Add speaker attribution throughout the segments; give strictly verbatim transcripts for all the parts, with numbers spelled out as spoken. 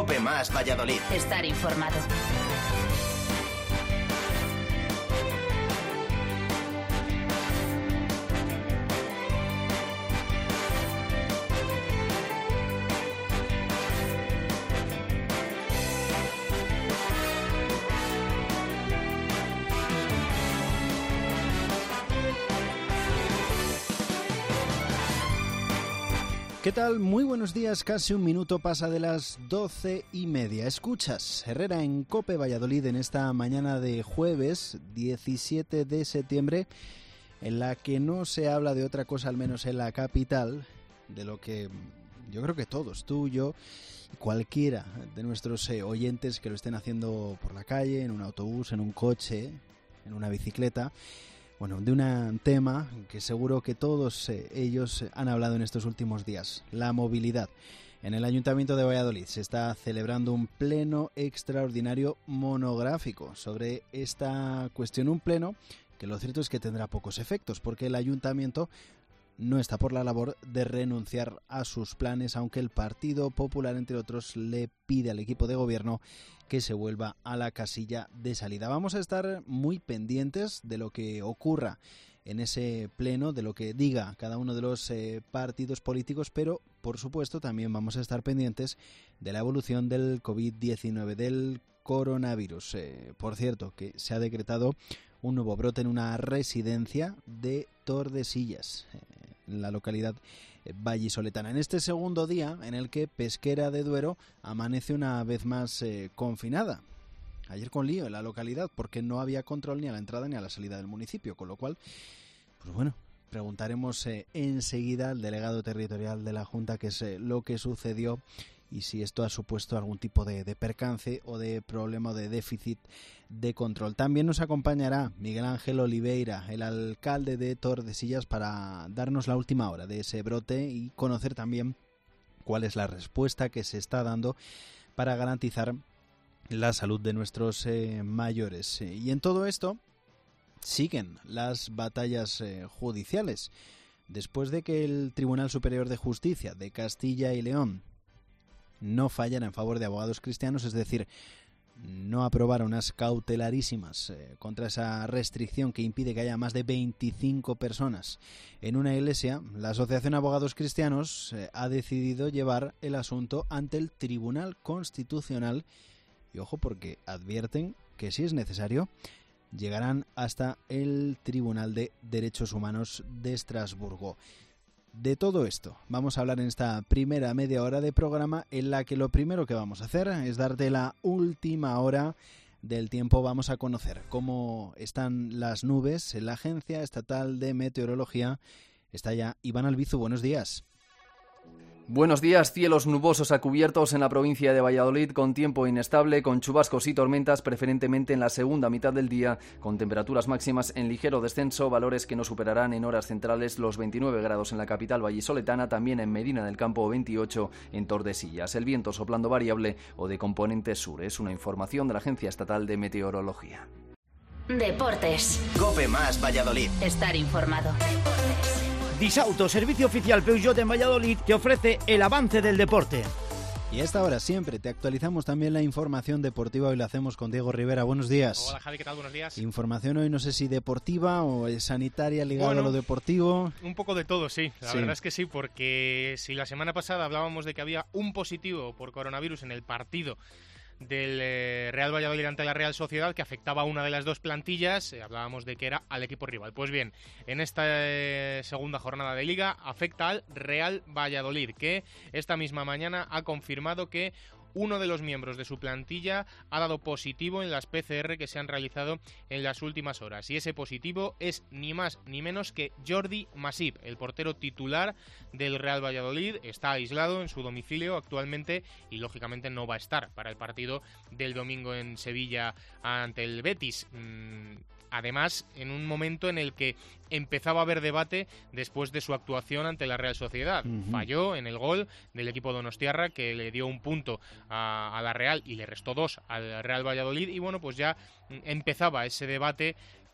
Speaker 1: COPE más Valladolid.
Speaker 2: Estar informado.
Speaker 3: ¿Qué tal? Muy buenos días, casi un minuto pasa de las doce y media. Escuchas Herrera en COPE Valladolid en esta mañana de jueves diecisiete de septiembre, en la que no se habla de otra cosa, al menos en la capital, de lo que yo creo que todos, tú, yo, cualquiera de nuestros eh, oyentes que lo estén haciendo por la calle, en un autobús, en un coche, en una bicicleta. Bueno, de un tema que seguro que todos eh, ellos han hablado en estos últimos días, la movilidad. En el Ayuntamiento de Valladolid se está celebrando un pleno extraordinario monográfico sobre esta cuestión, un pleno que lo cierto es que tendrá pocos efectos, porque el Ayuntamiento no está por la labor de renunciar a sus planes, aunque el Partido Popular, entre otros, le pide al equipo de gobierno que se vuelva a la casilla de salida. Vamos a estar muy pendientes de lo que ocurra en ese pleno, de lo que diga cada uno de los eh, partidos políticos, pero por supuesto también vamos a estar pendientes de la evolución del covid diecinueve, del coronavirus. Eh, por cierto, que se ha decretado un nuevo brote en una residencia de Tordesillas, eh, en la localidad vallisoletana. En este segundo día en el que Pesquera de Duero amanece una vez más eh, confinada. Ayer con lío en la localidad porque no había control ni a la entrada ni a la salida del municipio, con lo cual, pues bueno, preguntaremos eh, enseguida al delegado territorial de la Junta qué es eh, lo que sucedió y si esto ha supuesto algún tipo de, de percance o de problema o de déficit de control. También nos acompañará Miguel Ángel Oliveira, el alcalde de Tordesillas, para darnos la última hora de ese brote y conocer también cuál es la respuesta que se está dando para garantizar la salud de nuestros eh, mayores. Y en todo esto siguen las batallas eh, judiciales. Después de que el Tribunal Superior de Justicia de Castilla y León no fallara en favor de abogados cristianos, es decir, no aprobara unas cautelarísimas eh, contra esa restricción que impide que haya más de veinticinco personas en una iglesia, la Asociación Abogados Cristianos eh, ha decidido llevar el asunto ante el Tribunal Constitucional y ojo porque advierten que si es necesario llegarán hasta el Tribunal de Derechos Humanos de Estrasburgo. De todo esto vamos a hablar en esta primera media hora de programa, en la que lo primero que vamos a hacer es darte la última hora del tiempo. Vamos a conocer cómo están las nubes en la Agencia Estatal de Meteorología. Está ya Iván Albizu, buenos días.
Speaker 4: Buenos días, cielos nubosos a cubiertos en la provincia de Valladolid con tiempo inestable, con chubascos y tormentas preferentemente en la segunda mitad del día, con temperaturas máximas en ligero descenso, valores que no superarán en horas centrales los veintinueve grados en la capital vallisoletana, también en Medina del Campo veintiocho en Tordesillas. El viento soplando variable o de componente sur. Es una información de la Agencia Estatal de Meteorología.
Speaker 2: Deportes.
Speaker 1: COPE más Valladolid.
Speaker 2: Estar informado. Deportes.
Speaker 5: Disauto, servicio oficial Peugeot en Valladolid, te ofrece el avance del deporte.
Speaker 3: Y a esta hora siempre te actualizamos también la información deportiva. Hoy lo hacemos con Diego Rivera. Buenos días.
Speaker 6: Hola Javi, ¿qué tal? Buenos días.
Speaker 3: Información hoy no sé si deportiva o sanitaria ligada
Speaker 6: bueno,
Speaker 3: a lo deportivo.
Speaker 6: Un poco de todo, sí. La
Speaker 3: sí.
Speaker 6: verdad es que sí, porque si la semana pasada hablábamos de que había un positivo por coronavirus en el partido del eh, Real Valladolid ante la Real Sociedad que afectaba a una de las dos plantillas, eh, hablábamos de que era al equipo rival. Pues bien, en esta eh, segunda jornada de Liga afecta al Real Valladolid, que esta misma mañana ha confirmado que uno de los miembros de su plantilla ha dado positivo en las P C R que se han realizado en las últimas horas. Y ese positivo es ni más ni menos que Jordi Masip, el portero titular del Real Valladolid. Está aislado en su domicilio actualmente y lógicamente no va a estar para el partido del domingo en Sevilla ante el Betis. Mm, Además, en un momento en el que empezaba a haber debate después de su actuación ante la Real Sociedad. Uh-huh. Falló en el gol del equipo donostiarra, que le dio un punto a, a la Real y le restó dos al Real Valladolid. Y bueno, pues ya empezaba ese debate que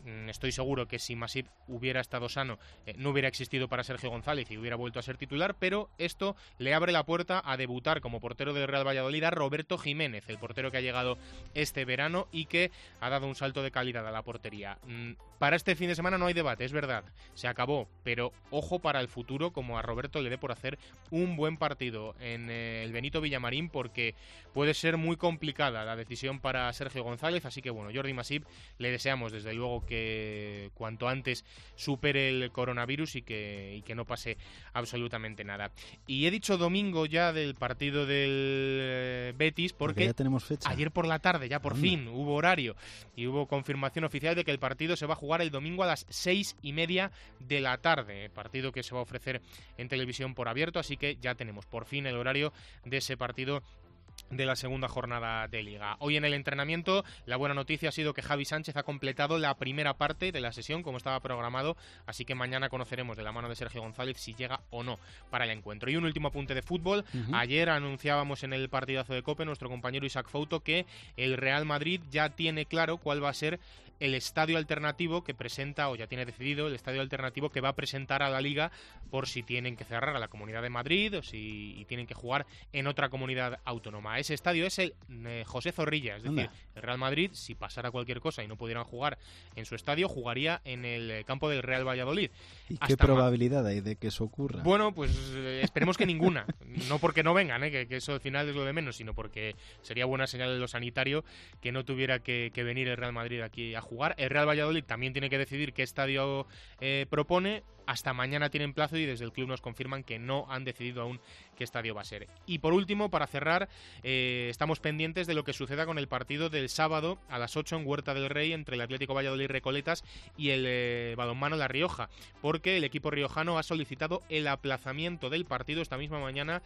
Speaker 6: estoy seguro que si Masip hubiera estado sano eh, no hubiera existido para Sergio González y hubiera vuelto a ser titular, pero esto le abre la puerta a debutar como portero del Real Valladolid a Roberto Jiménez, el portero que ha llegado este verano y que ha dado un salto de calidad a la portería. Mm, para este fin de semana no hay debate, es verdad, se acabó, pero ojo para el futuro, como a Roberto le dé por hacer un buen partido en eh, el Benito Villamarín, porque puede ser muy complicada la decisión para Sergio González, así que bueno, Jordi Masip le deseamos desde luego que cuanto antes supere el coronavirus y que, y que no pase absolutamente nada. Y he dicho domingo ya del partido del eh, Betis porque,
Speaker 3: porque ya tenemos fecha.
Speaker 6: Ayer por la tarde ya por Anda. fin hubo horario y hubo confirmación oficial de que el partido se va a jugar el domingo a las seis y media de la tarde, partido que se va a ofrecer en televisión por abierto, así que ya tenemos por fin el horario de ese partido de la segunda jornada de Liga. Hoy en el entrenamiento la buena noticia ha sido que Javi Sánchez ha completado la primera parte de la sesión como estaba programado, así que mañana conoceremos de la mano de Sergio González si llega o no para el encuentro. Y un último apunte de fútbol. Uh-huh. Ayer anunciábamos en el partidazo de COPE nuestro compañero Isaac Fouto que el Real Madrid ya tiene claro cuál va a ser el estadio alternativo que presenta, o ya tiene decidido el estadio alternativo que va a presentar a la Liga por si tienen que cerrar a la Comunidad de Madrid o si y tienen que jugar en otra comunidad autónoma. Ese estadio es el eh, José Zorrilla, es decir, Anda. el Real Madrid, si pasara cualquier cosa y no pudieran jugar en su estadio, jugaría en el campo del Real Valladolid.
Speaker 3: ¿Y Hasta qué probabilidad ma- hay de que eso ocurra?
Speaker 6: Bueno, pues eh, esperemos que ninguna. No porque no vengan, eh, que, que eso al final es lo de menos, sino porque sería buena señal de lo sanitario que no tuviera que, que venir el Real Madrid aquí a jugar. El Real Valladolid también tiene que decidir qué estadio eh, propone. Hasta mañana tienen plazo y desde el club nos confirman que no han decidido aún qué estadio va a ser. Y por último, para cerrar, eh, estamos pendientes de lo que suceda con el partido del sábado a las ocho en Huerta del Rey entre el Atlético Valladolid Recoletas y el eh, balonmano La Rioja, porque el equipo riojano ha solicitado el aplazamiento del partido esta misma mañana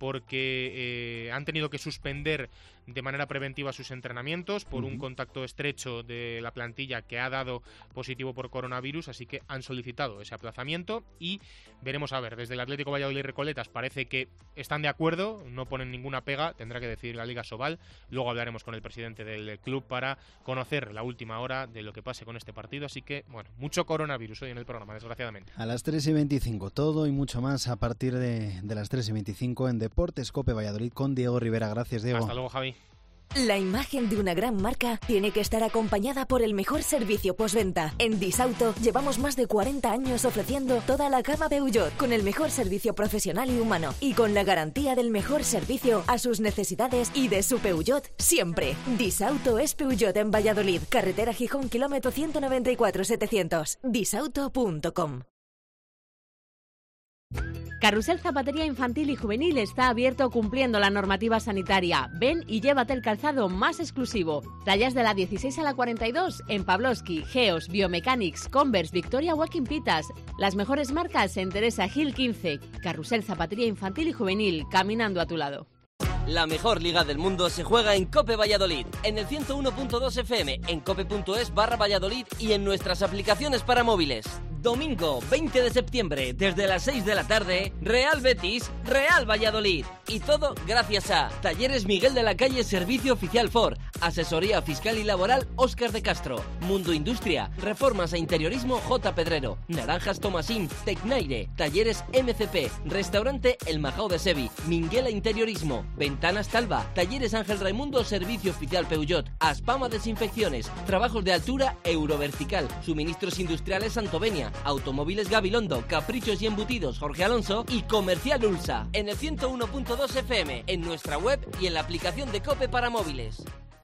Speaker 6: porque eh, han tenido que suspender de manera preventiva sus entrenamientos por uh-huh. un contacto estrecho de la plantilla que ha dado positivo por coronavirus, así que han solicitado ese aplazamiento y veremos a ver, desde el Atlético Valladolid Recoletas parece que están de acuerdo, no ponen ninguna pega, tendrá que decidir la Liga Sobal, luego hablaremos con el presidente del club para conocer la última hora de lo que pase con este partido, así que bueno, mucho coronavirus hoy en el programa, desgraciadamente.
Speaker 3: A las tres y veinticinco, todo y mucho más a partir de, de las tres y veinticinco en Deportes COPE Valladolid con Diego Rivera. Gracias, Diego.
Speaker 6: Hasta luego, Javi.
Speaker 7: La imagen de una gran marca tiene que estar acompañada por el mejor servicio postventa. En Disauto llevamos más de cuarenta años ofreciendo toda la gama Peugeot con el mejor servicio profesional y humano y con la garantía del mejor servicio a sus necesidades y de su Peugeot siempre. Disauto es Peugeot en Valladolid, carretera Gijón, kilómetro ciento noventa y cuatro setecientos. disauto punto com.
Speaker 8: Carrusel Zapatería Infantil y Juvenil está abierto cumpliendo la normativa sanitaria. Ven y llévate el calzado más exclusivo. Tallas de la dieciséis a la cuarenta y dos en Pavlovsky, Geos, Biomechanics, Converse, Victoria Walking Pitas. Las mejores marcas en Teresa Gil quince. Carrusel Zapatería Infantil y Juvenil, caminando a tu lado.
Speaker 9: La mejor liga del mundo se juega en COPE Valladolid, en el ciento uno punto dos F M, en cope.es barra Valladolid y en nuestras aplicaciones para móviles. Domingo veinte de septiembre, desde las seis de la tarde, Real Betis, Real Valladolid. Y todo gracias a Talleres Miguel de la Calle Servicio Oficial Ford, Asesoría Fiscal y Laboral Óscar de Castro, Mundo Industria, Reformas e Interiorismo J. Pedrero, Naranjas Tomasín, Tecnaire, Talleres M C P, Restaurante El Majao de Sevi, Minguela Interiorismo, Ventanas Talva, Talleres Ángel Raimundo Servicio Oficial Peugeot, Aspama Desinfecciones, Trabajos de Altura Eurovertical, Suministros Industriales Santovenia, Automóviles Gabilondo, Caprichos y Embutidos Jorge Alonso y Comercial Ulsa. En el ciento uno punto dos F M, en nuestra web y en la aplicación de COPE para móviles.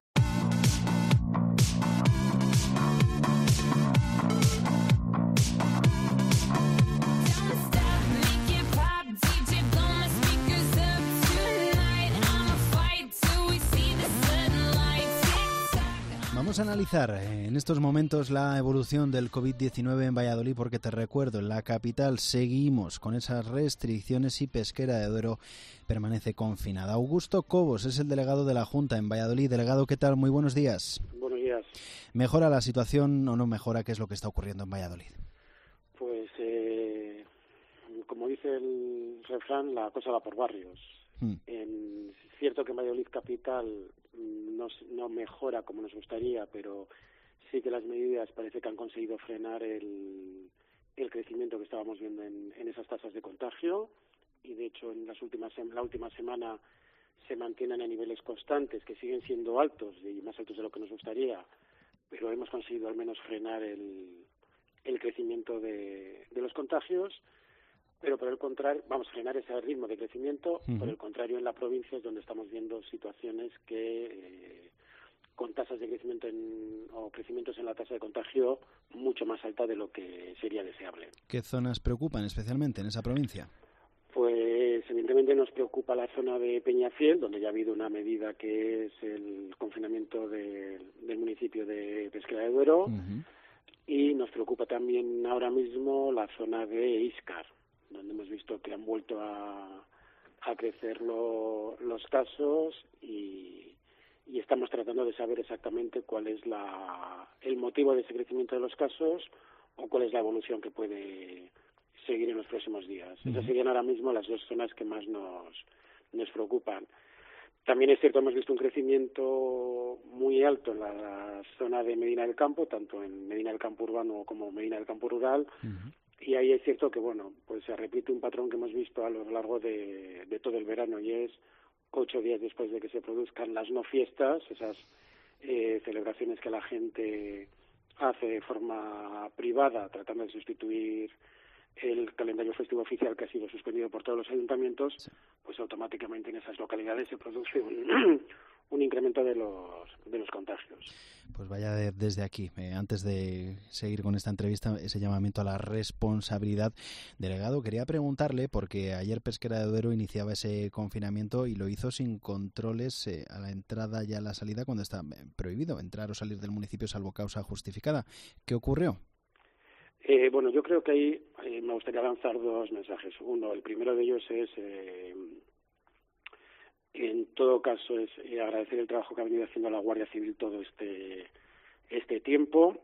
Speaker 3: Vamos a analizar en estos momentos la evolución del covid diecinueve en Valladolid porque te recuerdo, en la capital seguimos con esas restricciones y Pesquera de Duero permanece confinada. Augusto Cobos es el delegado de la Junta en Valladolid. Delegado, ¿qué tal? Muy buenos días.
Speaker 10: Buenos días.
Speaker 3: ¿Mejora la situación o no mejora? ¿Qué es lo que está ocurriendo en Valladolid?
Speaker 10: Pues, eh, como dice el refrán, la cosa va por barrios. Hmm. En, es cierto que en Valladolid capital no, no mejora como nos gustaría, pero sí que las medidas parece que han conseguido frenar el, el crecimiento que estábamos viendo en, en esas tasas de contagio, y de hecho en las últimas la última semana se mantienen a niveles constantes, que siguen siendo altos y más altos de lo que nos gustaría, pero hemos conseguido al menos frenar el, el crecimiento de, de los contagios. Pero por el contrario, vamos a frenar ese ritmo de crecimiento. Uh-huh. Por el contrario, en la provincia es donde estamos viendo situaciones que eh, con tasas de crecimiento en, o crecimientos en la tasa de contagio mucho más alta de lo que sería deseable.
Speaker 3: ¿Qué zonas preocupan especialmente en esa provincia?
Speaker 10: Pues evidentemente nos preocupa la zona de Peñafiel, donde ya ha habido una medida que es el confinamiento de, del municipio de Pesquera de Duero, uh-huh. y nos preocupa también ahora mismo la zona de Íscar, donde hemos visto que han vuelto a, a crecer lo, los casos y, y estamos tratando de saber exactamente cuál es la, el motivo de ese crecimiento de los casos o cuál es la evolución que puede seguir en los próximos días. Uh-huh. Esas serían ahora mismo las dos zonas que más nos, nos preocupan. También es cierto, hemos visto un crecimiento muy alto en la zona de Medina del Campo, tanto en Medina del Campo urbano como Medina del Campo rural, uh-huh. Y ahí es cierto que, bueno, pues se repite un patrón que hemos visto a lo largo de, de todo el verano, y es ocho días después de que se produzcan las no fiestas, esas eh, celebraciones que la gente hace de forma privada, tratando de sustituir el calendario festivo oficial que ha sido suspendido por todos los ayuntamientos, sí. Pues automáticamente en esas localidades se produce un, un incremento de los de los contagios.
Speaker 3: Pues vaya de, desde aquí, eh, antes de seguir con esta entrevista, ese llamamiento a la responsabilidad. Delegado, quería preguntarle, porque ayer Pesquera de Duero iniciaba ese confinamiento y lo hizo sin controles eh, a la entrada y a la salida, cuando está prohibido entrar o salir del municipio salvo causa justificada. ¿Qué ocurrió?
Speaker 10: Eh, bueno, yo creo que ahí eh, me gustaría lanzar dos mensajes. Uno, el primero de ellos es, eh, en todo caso, es eh, agradecer el trabajo que ha venido haciendo la Guardia Civil todo este este tiempo.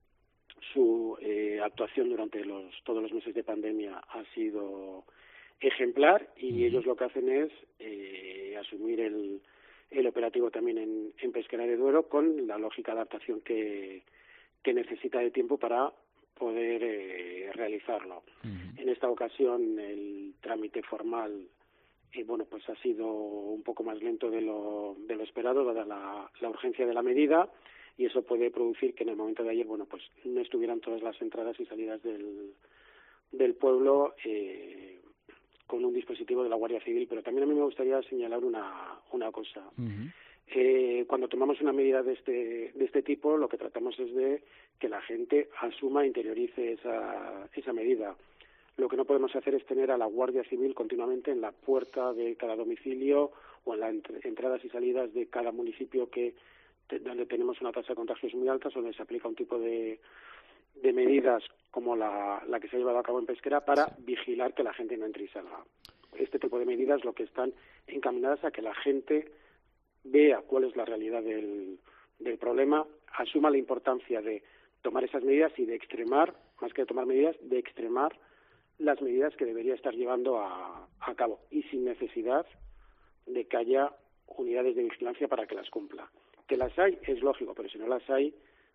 Speaker 10: Su eh, actuación durante los todos los meses de pandemia ha sido ejemplar, y ellos lo que hacen es eh, asumir el, el operativo también en, en Pesquera de Duero, con la lógica adaptación que, que necesita de tiempo para poder eh, realizarlo. Uh-huh. En esta ocasión el trámite formal eh, bueno, pues ha sido un poco más lento de lo, de lo esperado, dada la, la urgencia de la medida, y eso puede producir que en el momento de ayer, bueno, pues no estuvieran todas las entradas y salidas del, del pueblo eh, con un dispositivo de la Guardia Civil. Pero también a mí me gustaría señalar una, una cosa. Uh-huh. Eh, cuando tomamos una medida de este de este tipo, lo que tratamos es de que la gente asuma e interiorice esa esa medida. Lo que no podemos hacer es tener a la Guardia Civil continuamente en la puerta de cada domicilio o en las ent- entradas y salidas de cada municipio que te, donde tenemos una tasa de contagios muy alta, donde se aplica un tipo de de medidas como la, la que se ha llevado a cabo en Pesquera para sí. vigilar que la gente no entre y salga. Este tipo de medidas lo que están encaminadas a que la gente vea cuál es la realidad del, del problema, asuma la importancia de tomar esas medidas y de extremar, más que de tomar medidas, de extremar las medidas que debería estar llevando a, a cabo, y sin necesidad de que haya unidades de vigilancia para que las cumpla. Que las hay es lógico, pero si no las hay,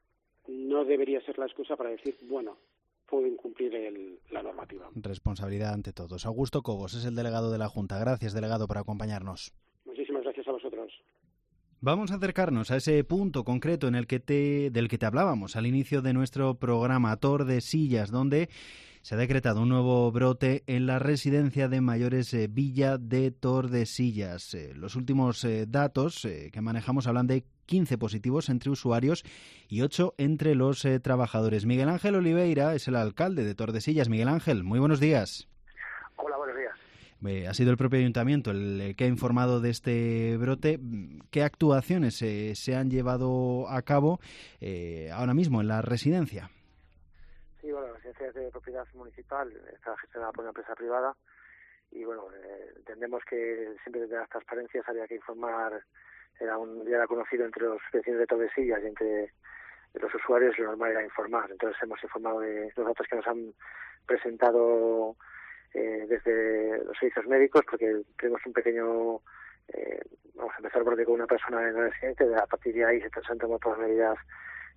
Speaker 10: no debería ser la excusa para decir, bueno, puedo incumplir el, la normativa.
Speaker 3: Responsabilidad ante todos. Augusto Cobos es el delegado de la Junta. Gracias, delegado, por acompañarnos.
Speaker 10: Muchísimas gracias a vosotros.
Speaker 3: Vamos a acercarnos a ese punto concreto en el que te, del que te hablábamos al inicio de nuestro programa, Tordesillas, donde se ha decretado un nuevo brote en la residencia de mayores eh, Villa de Tordesillas. Eh, los últimos eh, datos eh, que manejamos hablan de quince positivos entre usuarios y ocho entre los eh, trabajadores. Miguel Ángel Oliveira es el alcalde de Tordesillas. Miguel Ángel, muy buenos días.
Speaker 11: Hola, buenos días.
Speaker 3: Eh, ha sido el propio ayuntamiento el que ha informado de este brote. ¿Qué actuaciones eh, se han llevado a cabo eh, ahora mismo en la residencia?
Speaker 11: Sí, bueno, la residencia es de propiedad municipal, está gestionada por una empresa privada, y bueno, eh, entendemos que siempre desde las transparencias había que informar, era un ya era conocido entre los vecinos de Tordesillas y entre los usuarios, lo normal era informar. Entonces hemos informado de los datos que nos han presentado Eh, desde los servicios médicos, porque tenemos un pequeño, eh, vamos a empezar por con una persona en la residencia, a partir de ahí se han tomado todas las medidas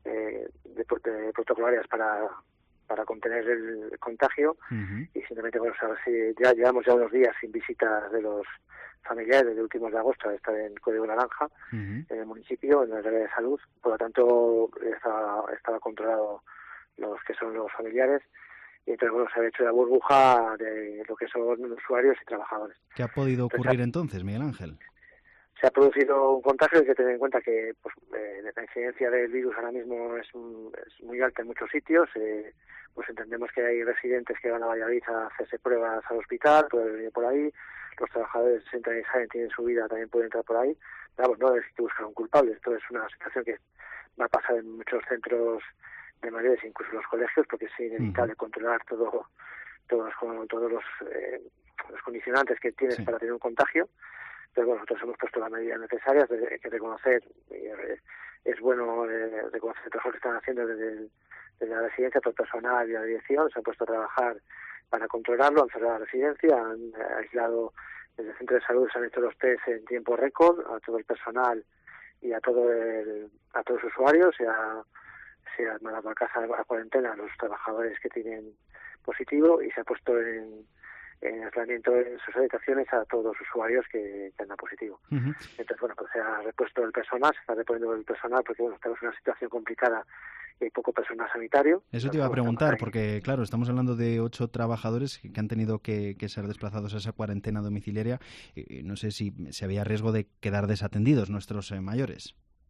Speaker 11: eh, de, de protocolarias para para contener el contagio. Uh-huh. Y simplemente, bueno, a ver si ya llevamos ya unos días sin visitas de los familiares desde últimos de agosto, está en Código Naranja, uh-huh. en el municipio, en el área de salud. Por lo tanto, estaba, estaba controlado los que son los familiares. Y entonces, bueno, se ha hecho la burbuja de lo que son usuarios y trabajadores.
Speaker 3: ¿Qué ha podido ocurrir entonces, entonces Miguel Ángel?
Speaker 11: Se ha producido un contagio, hay que tener en cuenta que pues, eh, la incidencia del virus ahora mismo es, es muy alta en muchos sitios. Eh, pues entendemos que hay residentes que van a Valladolid a hacerse pruebas al hospital, pueden venir por ahí. Los trabajadores entran y salen, tienen su vida, también pueden entrar por ahí. Pero vamos, no es que buscar un culpable. Esto es una situación que va a pasar en muchos centros de mayores, incluso en los colegios, porque es inevitable uh-huh. controlar todo, todos, todos los, eh, los condicionantes que tienes sí. para tener un contagio. Pero bueno, nosotros hemos puesto las medidas necesarias, hay que reconocer, eh, es bueno eh, reconocer el trabajo que están haciendo desde, el, desde la residencia, todo el personal y la dirección, se han puesto a trabajar para controlarlo, han cerrado la residencia, han eh, aislado desde el centro de salud, se han hecho los test en tiempo récord a todo el personal y a todo el, a todos los usuarios, se ha, se ha mandado a casa a cuarentena a los trabajadores que tienen positivo y se ha puesto en en aislamiento en sus habitaciones a todos los usuarios que, que andan positivo. Uh-huh. Entonces, bueno, pues se ha repuesto el personal, se está reponiendo el personal porque, bueno, estamos en una situación complicada y hay poco personal sanitario.
Speaker 3: Eso te iba a preguntar, porque, claro, estamos hablando de ocho trabajadores que han tenido que, que ser desplazados a esa cuarentena domiciliaria. Eh, no sé si, si había riesgo de quedar desatendidos nuestros eh, mayores.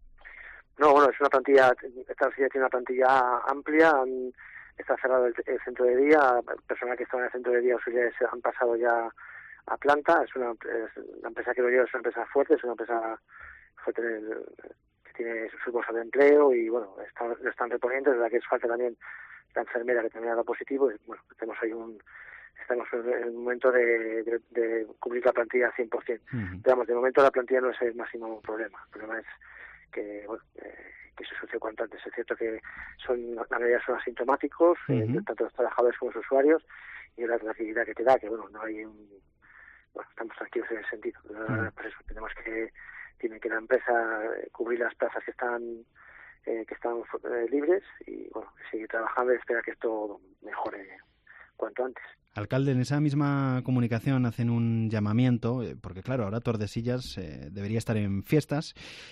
Speaker 11: No, bueno, es una plantilla, esta ciudad tiene una plantilla amplia, han, está cerrado el, el centro de día, el personal que estaba en el centro de día auxiliares han pasado ya a planta, es una, es una empresa que lo lleva, es una empresa fuerte, es una empresa fuerte en el, que tiene su bolsa de empleo y bueno, está, lo están reponiendo, es verdad que es falta también la enfermera que también ha dado positivo, y bueno, tenemos ahí un, estamos en el momento de, de, de cubrir la plantilla al cien por ciento. Uh-huh. Digamos, de momento la plantilla no es el máximo problema, el problema es que, bueno, eh, que se sucede cuanto antes. Es cierto que son la mayoría son asintomáticos, uh-huh. eh, tanto los trabajadores como los usuarios, y la tranquilidad que te da, que bueno, no hay un... Bueno, estamos tranquilos en ese sentido. Uh-huh. Por eso tenemos que, tiene que la empresa cubrir las plazas que están eh, que están eh, libres y bueno, seguir trabajando y esperar que esto mejore cuanto antes.
Speaker 3: Alcalde, en esa misma comunicación hacen un llamamiento, eh, porque claro, ahora Tordesillas eh, debería estar en fiestas,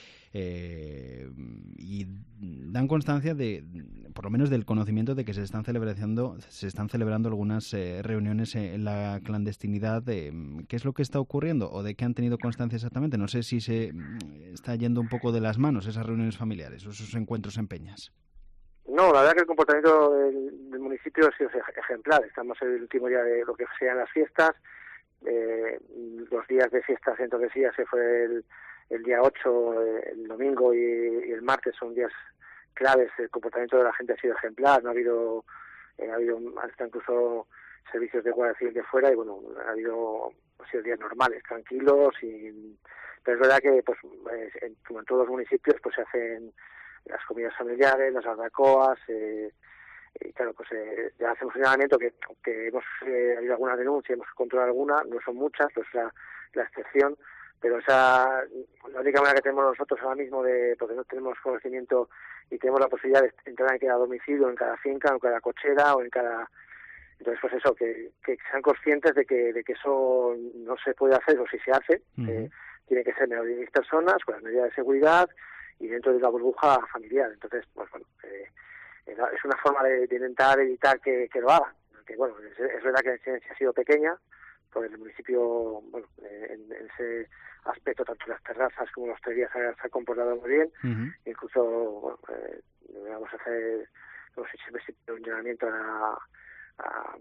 Speaker 3: Eh, y dan constancia de, por lo menos del conocimiento de que se están celebrando, se están celebrando algunas eh, reuniones en la clandestinidad. De, ¿qué es lo que está ocurriendo o de qué han tenido constancia exactamente? No sé si se está yendo un poco de las manos esas reuniones familiares o esos encuentros en peñas.
Speaker 11: No, la verdad que el comportamiento del, del municipio ha sido ejemplar. Estamos en el último día de lo que sean las fiestas. Eh, los días de fiestas en Tordesillas se fue el el día ocho, el domingo y, y el martes son días claves. El comportamiento de la gente ha sido ejemplar, no ha habido eh, ha habido hasta incluso servicios de Guardia Civil de fuera y bueno, ha habido ha sido días normales, tranquilos, y pero es verdad que pues en, como en todos los municipios pues se hacen las comidas familiares, las barbacoas, eh, y claro, pues eh, ya hacemos un llamamiento que, que hemos eh, habido alguna denuncia, hemos controlado alguna, no son muchas, pues la, la excepción. Pero esa, la única manera que tenemos nosotros ahora mismo, de porque no tenemos conocimiento y tenemos la posibilidad de entrar en cada domicilio, en cada finca, en cada cochera o en cada... Entonces, pues eso, que, que sean conscientes de que de que eso no se puede hacer, o si se hace, uh-huh. eh, tiene que ser menor de diez personas, con las medidas de seguridad y dentro de la burbuja familiar. Entonces, pues bueno, eh, es una forma de, de intentar evitar que, que lo hagan. Que bueno, es, es verdad que la incidencia ha sido pequeña, porque el municipio, bueno, eh, en, en ese aspecto, tanto las terrazas como las hostelería se, se ha comportado muy bien. Uh-huh. Incluso, bueno, eh, vamos a hacer, no sé si un llamamiento a, a,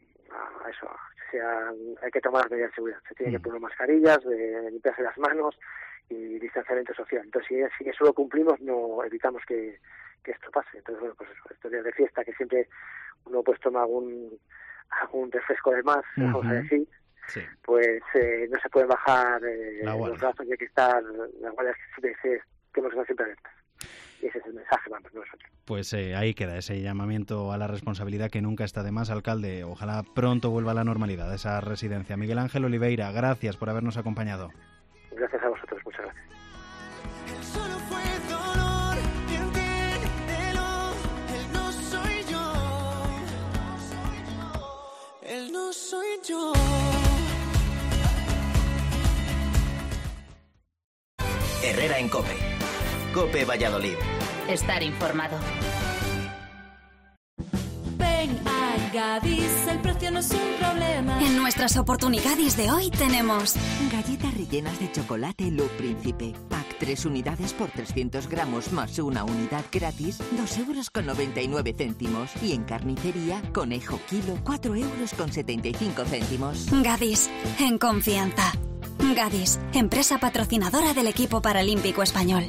Speaker 11: a eso, a, sea, hay que tomar las medidas de seguridad. Se tiene uh-huh. que poner mascarillas, de limpiarse las manos y distanciamiento social. Entonces, si, si eso lo cumplimos, no evitamos que, que esto pase. Entonces, bueno, pues eso, estos días de fiesta que siempre uno pues toma algún algún refresco de más, uh-huh. vamos a decir, sí. pues eh, no se puede bajar eh, los brazos y hay que estar, las guardias que, que, que hemos estado siempre abiertas. Y ese es el mensaje, vamos, nosotros.
Speaker 3: Pues eh, ahí queda ese llamamiento a la responsabilidad que nunca está de más, alcalde. Ojalá pronto vuelva a la normalidad esa residencia. Miguel Ángel Oliveira, gracias por habernos acompañado.
Speaker 11: Gracias a vosotros, muchas gracias.
Speaker 12: Solo fue dolor, y entiéndelo. no soy yo.
Speaker 1: Herrera en COPE. COPE Valladolid.
Speaker 2: Estar informado.
Speaker 13: Ven a Gadis, el precio no es un problema.
Speaker 14: En nuestras oportunidades de hoy tenemos
Speaker 15: galletas rellenas de chocolate Lo Príncipe. Pack tres unidades por trescientos gramos más una unidad gratis, dos euros con noventa y nueve céntimos. Y en carnicería, conejo kilo, cuatro euros con setenta y cinco céntimos.
Speaker 14: Gadis, en confianza. Gadis, empresa patrocinadora del equipo paralímpico español.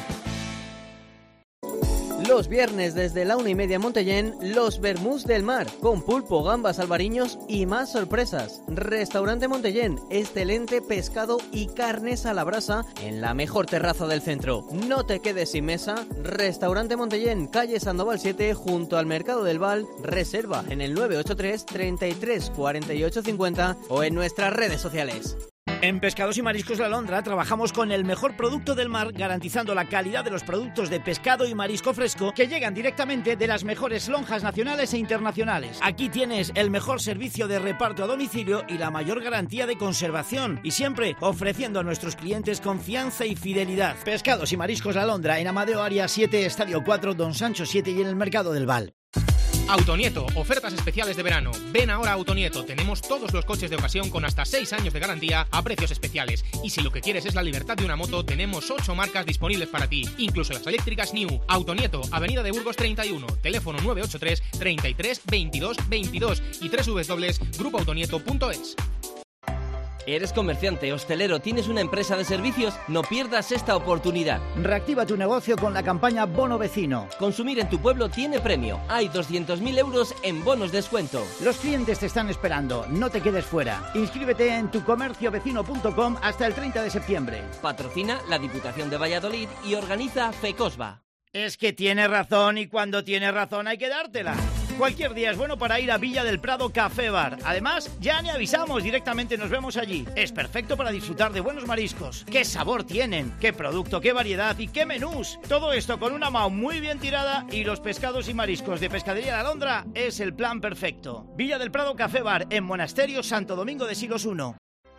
Speaker 16: Los viernes desde la una y media en Montellén, los Vermús del Mar, con pulpo, gambas, albariños y más sorpresas. Restaurante Montellén, excelente pescado y carnes a la brasa en la mejor terraza del centro. No te quedes sin mesa. Restaurante Montellén, calle Sandoval siete, junto al Mercado del Val. Reserva en el nueve ocho tres, treinta y tres, cuarenta y ocho cincuenta o en nuestras redes sociales.
Speaker 5: En Pescados y Mariscos La Alondra trabajamos con el mejor producto del mar, garantizando la calidad de los productos de pescado y marisco fresco que llegan directamente de las mejores lonjas nacionales e internacionales. Aquí tienes el mejor servicio de reparto a domicilio y la mayor garantía de conservación, y siempre ofreciendo a nuestros clientes confianza y fidelidad. Pescados y Mariscos La Alondra, en Amadeo Arias siete, Estadio cuatro, Don Sancho siete y en el Mercado del Val.
Speaker 6: Autonieto, ofertas especiales de verano. Ven ahora a Autonieto, tenemos todos los coches de ocasión con hasta seis años de garantía a precios especiales. Y si lo que quieres es la libertad de una moto, tenemos ocho marcas disponibles para ti, incluso las eléctricas New. Autonieto, Avenida de Burgos treinta y uno, teléfono nueve ocho tres, treinta y tres, veintidós, veintidós y doble u doble u doble u punto grupo autonieto punto es.
Speaker 9: ¿Eres comerciante, hostelero, tienes una empresa de servicios? No pierdas esta oportunidad.
Speaker 5: Reactiva tu negocio con la campaña Bono Vecino.
Speaker 9: Consumir en tu pueblo tiene premio. Hay doscientos mil euros en bonos descuento.
Speaker 5: Los clientes te están esperando. No te quedes fuera. Inscríbete en tu comercio vecino punto com hasta el treinta de septiembre.
Speaker 9: Patrocina la Diputación de Valladolid y organiza FECOSVA.
Speaker 5: Es que tiene razón, y cuando tiene razón hay que dártela. Cualquier día es bueno para ir a Villa del Prado Café Bar. Además, ya ni avisamos, directamente nos vemos allí. Es perfecto para disfrutar de buenos mariscos. ¡Qué sabor tienen! ¡Qué producto, qué variedad y qué menús! Todo esto con una mao muy bien tirada, y los pescados y mariscos de Pescadería La Alondra es el plan perfecto. Villa del Prado Café Bar, en Monasterio Santo Domingo de Silos uno.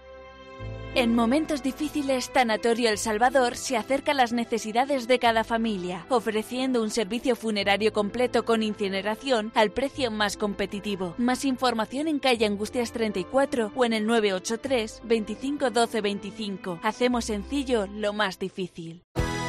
Speaker 13: En momentos difíciles, Tanatorio El Salvador se acerca a las necesidades de cada familia, ofreciendo un servicio funerario completo con incineración al precio más competitivo. Más información en calle Angustias treinta y cuatro o en el nueve ocho tres, veinticinco, doce, veinticinco. Hacemos sencillo lo más difícil.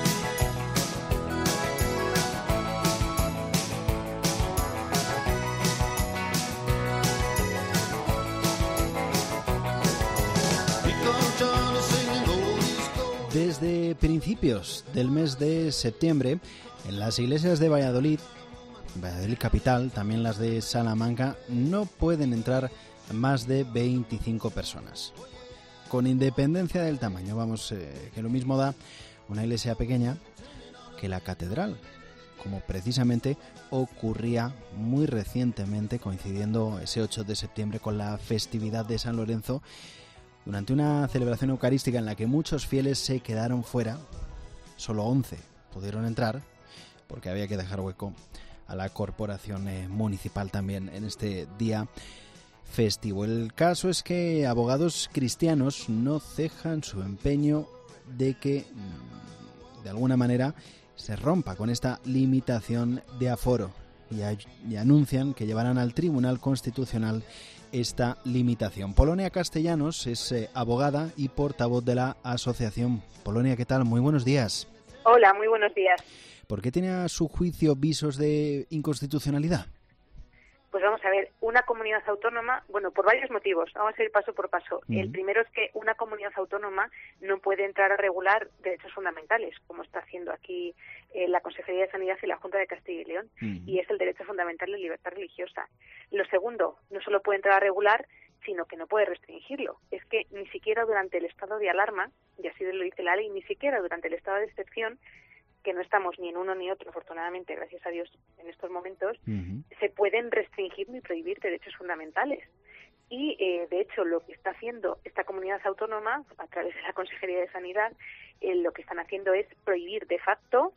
Speaker 3: Desde principios del mes de septiembre, en las iglesias de Valladolid, Valladolid capital, también las de Salamanca, no pueden entrar más de veinticinco personas. Con independencia del tamaño, vamos, eh, que lo mismo da una iglesia pequeña que la catedral, como precisamente ocurría muy recientemente, coincidiendo ese ocho de septiembre con la festividad de San Lorenzo, durante una celebración eucarística en la que muchos fieles se quedaron fuera. Solo once pudieron entrar, porque había que dejar hueco a la corporación eh, municipal también en este día festivo. El caso es que abogados cristianos no cejan su empeño de que, de alguna manera, se rompa con esta limitación de aforo, y, a, y anuncian que llevarán al Tribunal Constitucional esta limitación. Polonia Castellanos es eh, abogada y portavoz de la asociación. Polonia, ¿qué tal? Muy buenos días.
Speaker 17: Hola, muy buenos días.
Speaker 3: ¿Por qué tiene a su juicio visos de inconstitucionalidad?
Speaker 17: Pues vamos a ver, una comunidad autónoma, bueno, por varios motivos, vamos a ir paso por paso. Uh-huh. El primero es que una comunidad autónoma no puede entrar a regular derechos fundamentales, como está haciendo aquí eh, la Consejería de Sanidad y la Junta de Castilla y León, uh-huh. y es el derecho fundamental de libertad religiosa. Lo segundo, no solo puede entrar a regular, sino que no puede restringirlo. Es que ni siquiera durante el estado de alarma, y así lo dice la ley, ni siquiera durante el estado de excepción, que no estamos ni en uno ni otro, afortunadamente, gracias a Dios, en estos momentos, uh-huh. se pueden restringir ni prohibir derechos fundamentales. Y, eh, de hecho, lo que está haciendo esta comunidad autónoma, a través de la Consejería de Sanidad, eh, lo que están haciendo es prohibir de facto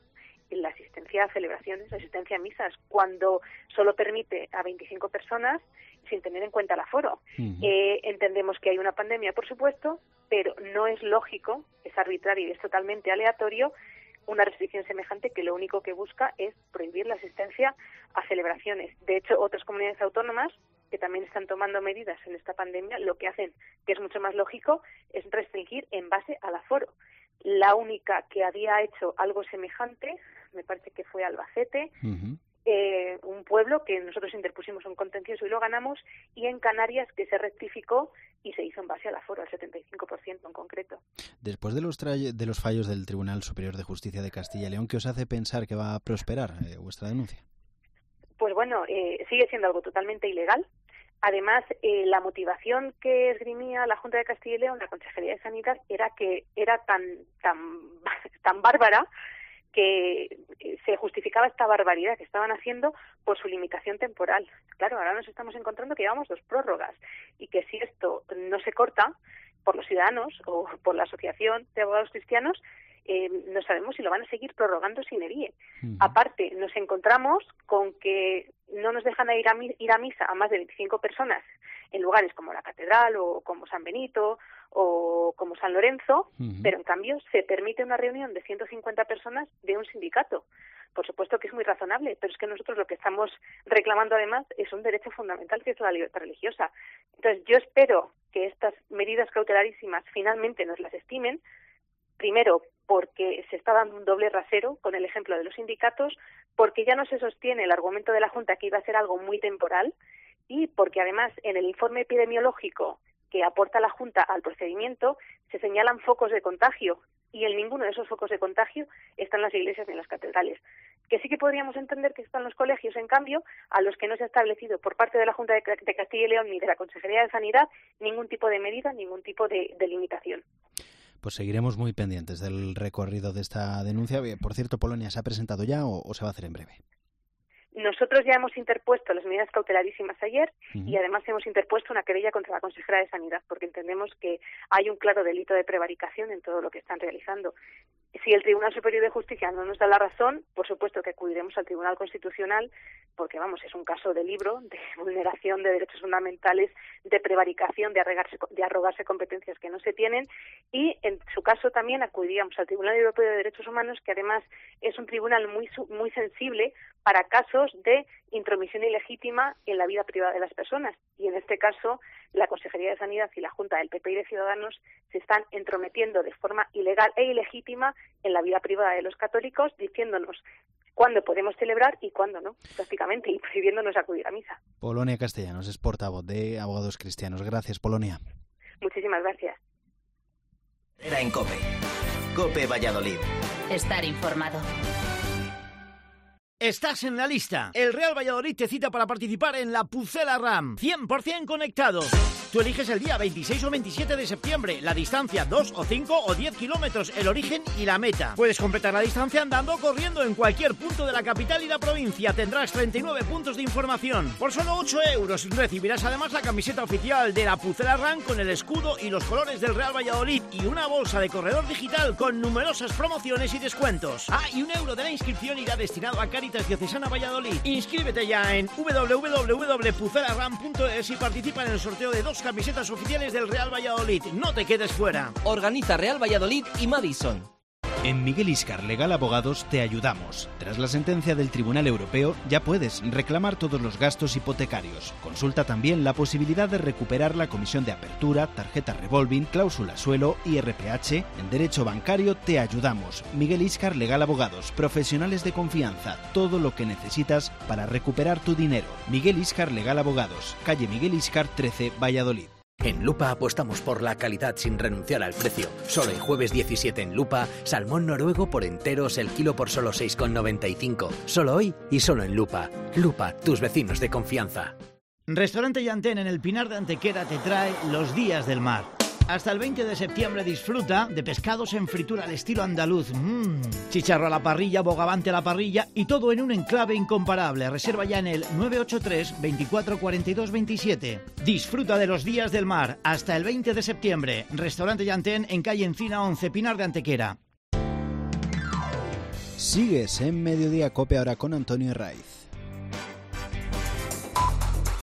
Speaker 17: la asistencia a celebraciones, la asistencia a misas, cuando solo permite a veinticinco personas sin tener en cuenta el aforo. Uh-huh. Eh, entendemos que hay una pandemia, por supuesto, pero no es lógico, es arbitrario y es totalmente aleatorio una restricción semejante que lo único que busca es prohibir la asistencia a celebraciones. De hecho, otras comunidades autónomas que también están tomando medidas en esta pandemia, lo que hacen, que es mucho más lógico, es restringir en base al aforo. La única que había hecho algo semejante, me parece que fue Albacete, uh-huh. eh, un pueblo que nosotros interpusimos un contencioso y lo ganamos, y en Canarias que se rectificó y se hizo en base al aforo, al setenta y cinco por ciento en concreto.
Speaker 3: Después de los, tra- de los fallos del Tribunal Superior de Justicia de Castilla y León, ¿qué os hace pensar que va a prosperar eh, vuestra denuncia?
Speaker 17: Pues bueno, eh, sigue siendo algo totalmente ilegal. Además, eh, la motivación que esgrimía la Junta de Castilla y León, la Consejería de Sanidad, era que era tan tan tan bárbara que se justificaba esta barbaridad que estaban haciendo por su limitación temporal. Claro, ahora nos estamos encontrando que llevamos dos prórrogas y que si esto no se corta por los ciudadanos o por la Asociación de Abogados Cristianos, eh, no sabemos si lo van a seguir prorrogando sin edie. Uh-huh. Aparte, nos encontramos con que no nos dejan ir a, ir a misa a más de veinticinco personas en lugares como la Catedral o como San Benito o como San Lorenzo, uh-huh. pero en cambio se permite una reunión de ciento cincuenta personas de un sindicato. Por supuesto que es muy razonable, pero es que nosotros lo que estamos reclamando además es un derecho fundamental, que es la libertad religiosa. Entonces yo espero que estas medidas cautelarísimas finalmente nos las estimen, primero porque se está dando un doble rasero con el ejemplo de los sindicatos, porque ya no se sostiene el argumento de la Junta que iba a ser algo muy temporal, y porque además en el informe epidemiológico que aporta la Junta al procedimiento se señalan focos de contagio, y en ninguno de esos focos de contagio están las iglesias ni en las catedrales. Que sí que podríamos entender que están los colegios, en cambio, a los que no se ha establecido por parte de la Junta de Castilla y León ni de la Consejería de Sanidad ningún tipo de medida, ningún tipo de, de limitación.
Speaker 3: Pues seguiremos muy pendientes del recorrido de esta denuncia. Por cierto, Polonia, ¿se ha presentado ya o, o se va a hacer en breve?
Speaker 17: Nosotros ya hemos interpuesto las medidas cautelarísimas ayer uh-huh. y además hemos interpuesto una querella contra la consejera de Sanidad porque entendemos que hay un claro delito de prevaricación en todo lo que están realizando. Si el Tribunal Superior de Justicia no nos da la razón, por supuesto que acudiremos al Tribunal Constitucional porque, vamos, es un caso de libro, de vulneración de derechos fundamentales, de prevaricación, de arrogarse, de arrogarse competencias que no se tienen, y en su caso también acudiríamos al Tribunal Europeo de Derechos Humanos, que además es un tribunal muy muy sensible para casos de intromisión ilegítima en la vida privada de las personas. Y en este caso, la Consejería de Sanidad y la Junta del P P y de Ciudadanos se están entrometiendo de forma ilegal e ilegítima en la vida privada de los católicos, diciéndonos cuándo podemos celebrar y cuándo no, prácticamente, y prohibiéndonos acudir a misa.
Speaker 3: Polonia Castellanos es portavoz de Abogados Cristianos. Gracias, Polonia.
Speaker 17: Muchísimas gracias.
Speaker 1: Era en COPE. COPE Valladolid.
Speaker 2: Estar informado.
Speaker 5: Estás en la lista. El Real Valladolid te cita para participar en la Pucela Ram. cien por ciento conectados. Tú eliges el día veintiséis o veintisiete de septiembre, la distancia dos o cinco o diez kilómetros, el origen y la meta. Puedes completar la distancia andando o corriendo en cualquier punto de la capital y la provincia. Tendrás treinta y nueve puntos de información. Por solo ocho euros recibirás además la camiseta oficial de la Pucela Ram con el escudo y los colores del Real Valladolid y una bolsa de corredor digital con numerosas promociones y descuentos. Ah, y un euro de la inscripción irá destinado a Cáritas Diocesana Valladolid. Inscríbete ya en doble u doble u doble u punto pucela ram punto es y participa en el sorteo de dos camisetas oficiales del Real Valladolid. No te quedes fuera.
Speaker 9: Organiza Real Valladolid y Madison.
Speaker 3: En Miguel Íscar Legal Abogados te ayudamos. Tras la sentencia del Tribunal Europeo ya puedes reclamar todos los gastos hipotecarios. Consulta también la posibilidad de recuperar la comisión de apertura, tarjeta revolving, cláusula suelo y R P H. En Derecho Bancario te ayudamos. Miguel Íscar Legal Abogados, profesionales de confianza. Todo lo que necesitas para recuperar tu dinero. Miguel Íscar Legal Abogados, calle Miguel Íscar trece, Valladolid.
Speaker 12: En Lupa apostamos por la calidad sin renunciar al precio. Solo el jueves diecisiete en Lupa, salmón noruego por enteros, el kilo por solo seis con noventa y cinco. Solo hoy y solo en Lupa. Lupa, tus vecinos de confianza.
Speaker 5: Restaurante Yantén en el Pinar de Antequera te trae los días del mar. Hasta el veinte de septiembre disfruta de pescados en fritura al estilo andaluz, mmm, chicharro a la parrilla, bogavante a la parrilla y todo en un enclave incomparable. Reserva ya en el nueve ocho tres, veinticuatro cuarenta y dos veintisiete. Disfruta de los días del mar hasta el veinte de septiembre. Restaurante Yantén en calle Encina once, Pinar de Antequera.
Speaker 3: Sigues en Mediodía Cope ahora con Antonio Herraiz.